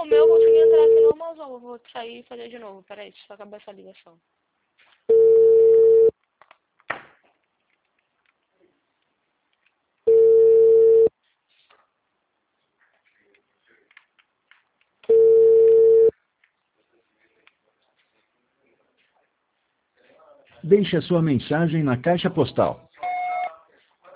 O meu eu consegui entrar aqui normalzão. Eu vou sair e fazer de novo. Peraí, deixa eu só acabar essa ligação. Deixe a sua mensagem na caixa postal